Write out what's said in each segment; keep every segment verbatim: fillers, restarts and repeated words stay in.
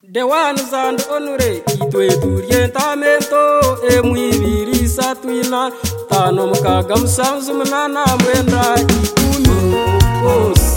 The ones and honore itwe turientamento emwibiri satwina tano mukaga musanzu munana mwenda ikumi kose.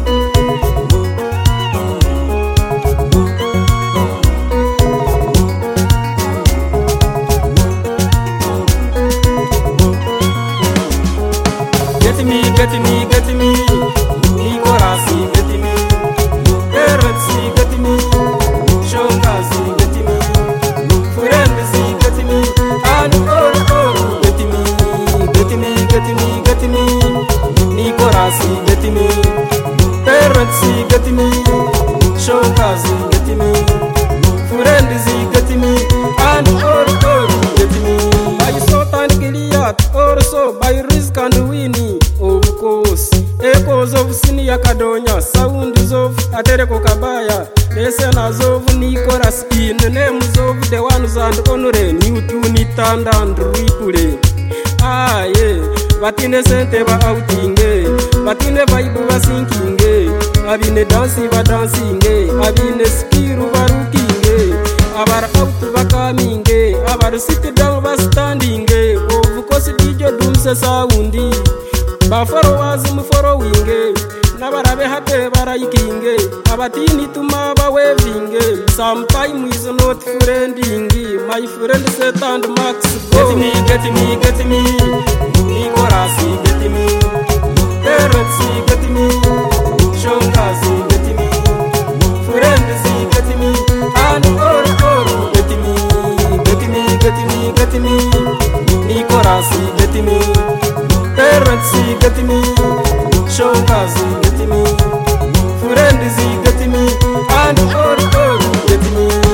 Get me, get me, get me, Nikorasi, get me, Eretsi, get me, Shokazi, get me, Furenzi, get me, and oh, oh, get me, get me, get me, get me, Nikorasi, get me, Eretsi, get me, Shokazi, get me, Furenzi, get me, and oh, oh, get me. By Sultan Giliat, also by Risk and Winnie. Of course, echoes of Sinia Kadonya, sounds of Atereko Kabaya, listeners of Nicolas in the names of the ones and honore, new to Nitanda and Ripule. Ah, yeah, but in a center outing, but in a vibe was sinking, I've been a dancing, but dancing, I've been a skill working, about out of coming, about sit down, was standing, of course, did your doom soundi. Bafaro wazimu following nabarabe hate barayikinge abatini tumaba wevinge sometime is not friending my friend set and max go. Get me, get me, get me, Nikorasi, get me, Eretsi, get me, Shokazi, get me, Furenzi, get me, and oh, oh, get me, get me, get me, get me, Nikorasi, get me, Eretsi, get me, Shokazi, get me, Furenzi, get me, and oh, oh, get me.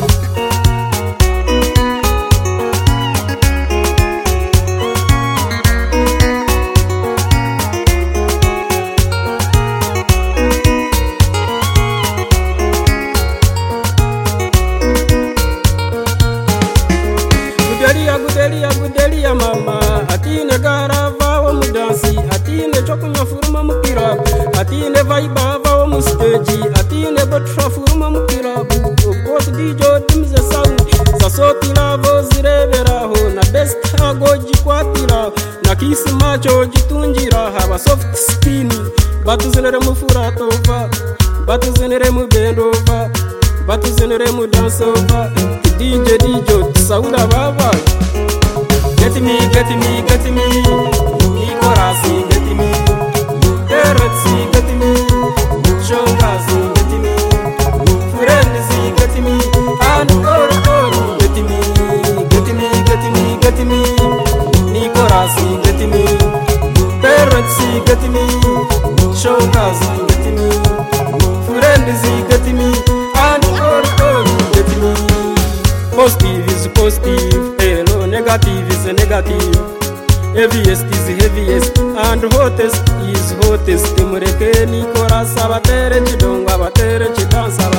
Gudelia, gudelia, gudelia, mama, atine garava wa mudansi, atine chokunya furuma mukirabu, atine vaiba wa musteji, atine botra furuma mukirabu, ukoti dijo dimze sound, sasoti lavo zireberaho, na best hago jikwatira, na kisi macho jitunjira, haba soft skin, batu zinere mufuratova, batu zinere mubendova, batu zinere mudansova, D J dijo sauda baba. Get me, get me, get me, Nikorasi, get me, Eretsi, get me, Shokazi, get me, Furenzi, get me, and oh, oh, get me, get me, get me, get me, Nikorasi, get me, Eretsi, get me, Shokazi, get me, Furenzi, get me, and oh, oh, get me. Positive is positive, hello, negative is negative. Heaviest is heaviest, and hottest is hottest. Mureke Nikorasi abatere chidongo abatere chidansa.